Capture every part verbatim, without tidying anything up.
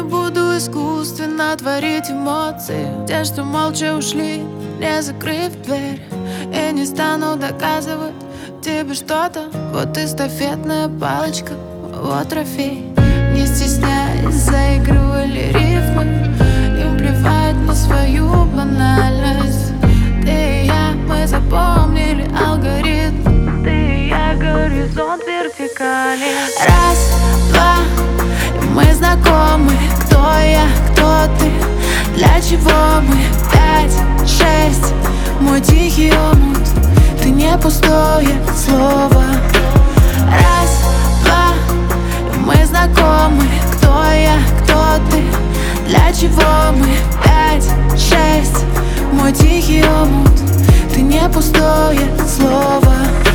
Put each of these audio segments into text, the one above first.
буду искусственно творить эмоции, те, что молча ушли, не закрыв дверь. И не стану доказывать тебе что-то. Вот эстафетная палочка, вот трофей. Не стесняясь, заигрывали рифмы. Им плевать на свою банальность. Ты и я, мы запомнили алгоритм. Ты и я, горизонт вертикален. Раз, два, и мы знакомы. Кто я, кто ты, для чего мы? Пять, шесть, мой тихий омут. Ты не пустое слово. Раз, два, и мы знакомы. Кто я, кто ты, для чего мы? Пять, шесть, мой тихий омут. Ты не пустое слово.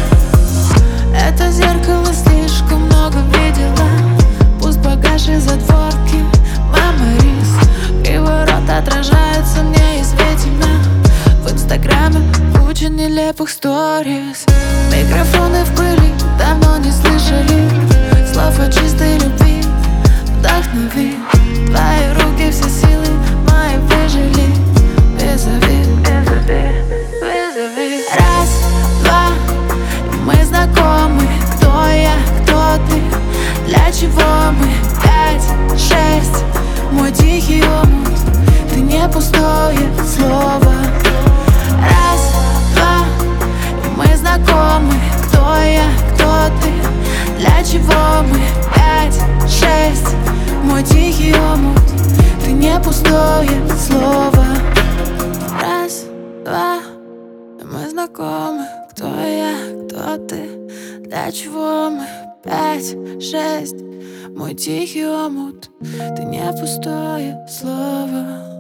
Это зеркало слишком много видела. Пусть погаши затворки, меморис. Криворот отражается мне и свете меня. В инстаграме куча нелепых сторис. Микрофоны в пыли, давно не слышали слов о чистой любви. Вдохнови, твои руки все силы мои выжили. Вызови, вызови, вызови. Раз, два, и мы знакомы. Кто я, кто ты, для чего мы? Пять, шесть, мой тихий омут. Ты не пустое слово. Раз, два, и мы знакомы. Кто я, кто ты, для чего мы? Пять, шесть, мой тихий омут. Ты не пустое слово. Раз, два, и мы знакомы. Кто я, кто ты, для чего мы? Пять, шесть, мой тихий омут. Ты не пустое слово.